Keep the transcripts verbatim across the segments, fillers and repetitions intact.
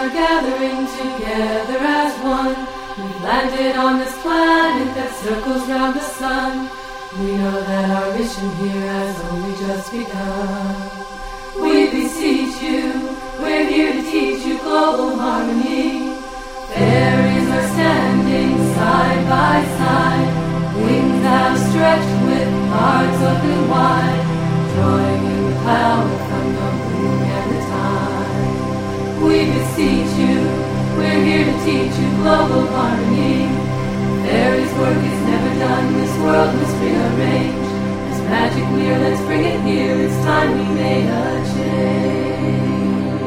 are gathering together as one. We've landed on this planet that circles round the sun. We know that our mission here has only just begun. We beseech you, we're here to teach you global harmony. Fairies are standing side by side, wings outstretched with hearts open wide, drawing in the power from the moon and the tide. We beseech you, we're here to teach you global harmony. Fairies' work is never done, this world must rearrange. This magic we're, let's bring it here, it's time we made a change.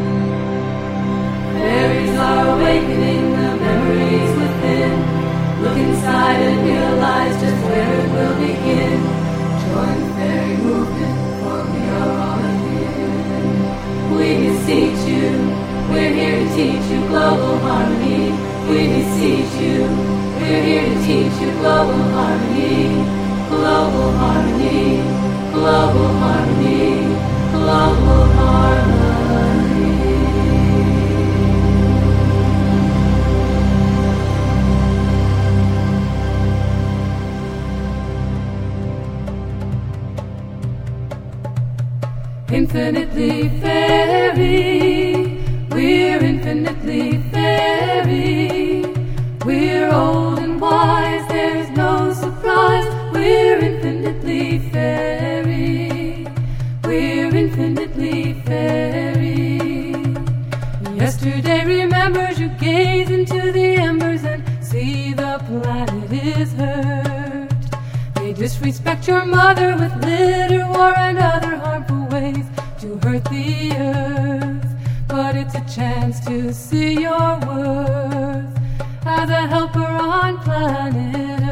Fairies are awakening the memories within. Look inside and realize just where it will begin. Join the fairy movement, for we are all in. We beseech you, we're here to teach you global harmony. We beseech you, we're here to teach you global harmony. Global harmony, global harmony, global harmony. Infinitely fairy, we're infinitely fairy. We're old and wise, there's no surprise. We're infinitely fairy, we're infinitely fairy. Yesterday remembers you gaze into the embers and see the planet is hurt. They disrespect your mother with litter, war, and other harmful ways to hurt the earth. But it's a chance to see your worth as a helper on planet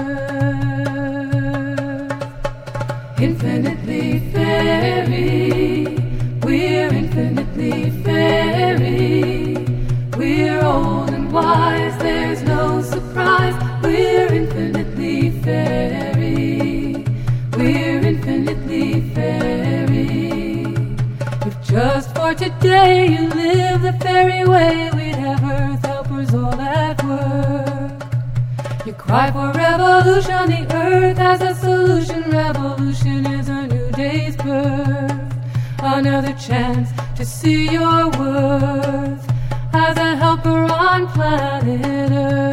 Earth. Infinitely fairy, we're infinitely fairy. We're old and wise, there's no surprise. We're infinitely fairy, we're infinitely fairy. If just for today you live the fairy way, we'd have Earth helpers all at work. You cry for revolution, the Earth has a solution. Revolution is a new day's birth. Another chance to see your worth as a helper on planet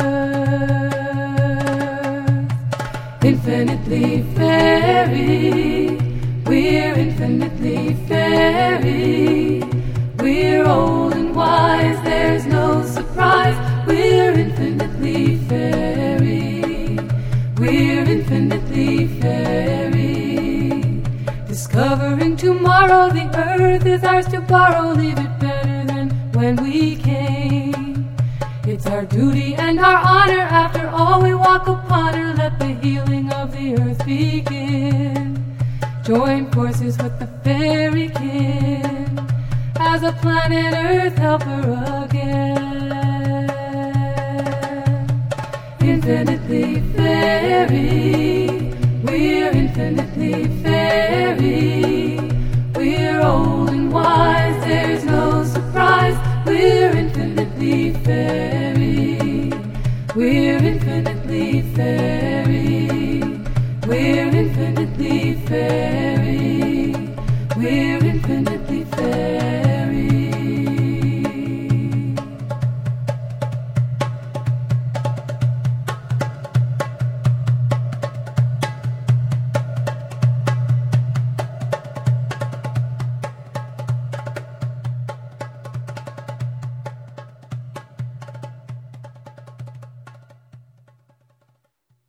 Earth. Infinitely fairy, we're infinitely fairy. We're old and wise, there's no surprise. We're infinitely fairy, we're infinitely fairy. Discovering tomorrow, the earth is ours to borrow. Leave it better than when we came. It's our duty and our honor, after all we walk upon her. Let the healing of the earth begin. Join forces with the fairy kin as a planet Earth helper again. Infinitely fairy, we're infinitely fairy. We're old and wise, there's no surprise. We're infinitely fairy, we're infinitely fairy. We're infinitely fairy, we're